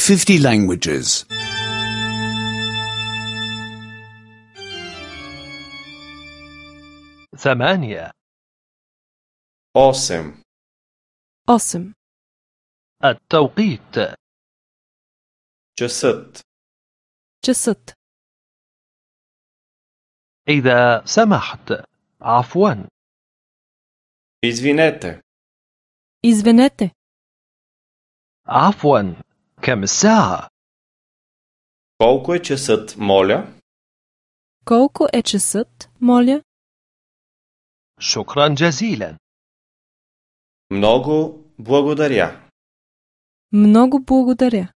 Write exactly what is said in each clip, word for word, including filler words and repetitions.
fifty languages. ثمانية. osem, осем, التوقيت. часът, часът, إذا سمحت. عفوا. извинете, извинете, عفوا. كم الساعة؟ колко е часът, моля? колко е часът, моля? شكرا جزيلا. Много благодаря. Много благодаря.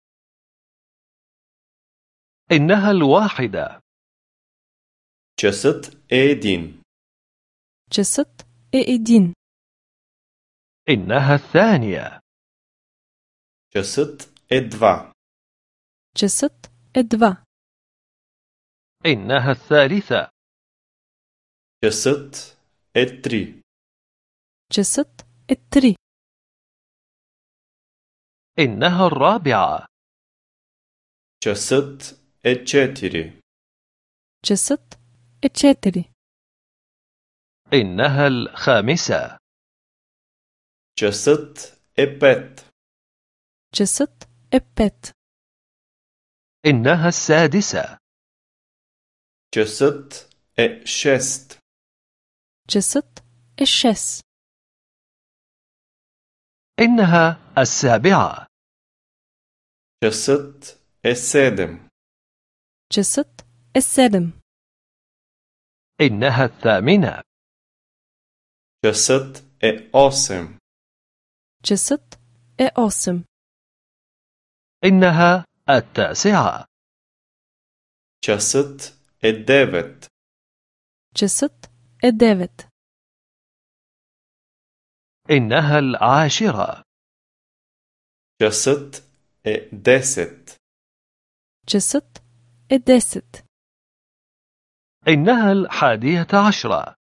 إنها الواحدة. Часът е един. Часът е един. إنها الثانية. Часът е два. Часът е два. إنها الثالثة. Часът е три. Часът е три. إنها الرابعة. Часът е четири. Часът е четири. إنها الخامسة. Часът е пет. Часът е пет. إنها السادسة. Часът е шест. Часът е шест. إنها السابعة. Часът е седем. Часът е седем. إنها الثامنة. Часът е осем. Часът е осем. إنها التاسعة. Часът е девет. Часът е девет. إنها العاشرة. Часът е десет. Часът е десет. إنها الحادية عشرة.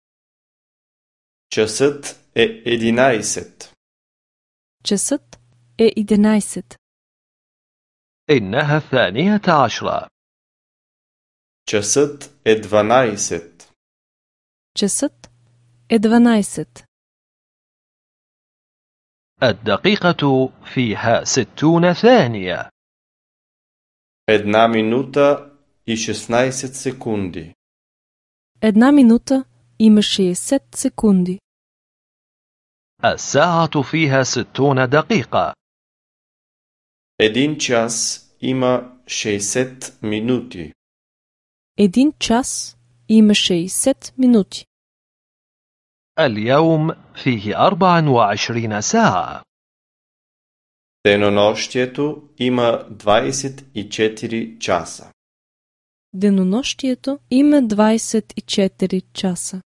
Часът е единайсет. Часът е единайсет. إنها الثانية عشرة. Часът е дванайсет. Часът е дванайсет. الدقيقة فيها ستون ثانية. Една минута и шестнайсет секунди. Една минута има шейсет секунди. الساعة فيها ستون دقيقة. Един час има шейсет минути. Един час има шейсет минути. اليوم فيه أربع وعشرين ساعة. Денонощието има двайсет и четири часа. Денонощието има двайсет и четири часа.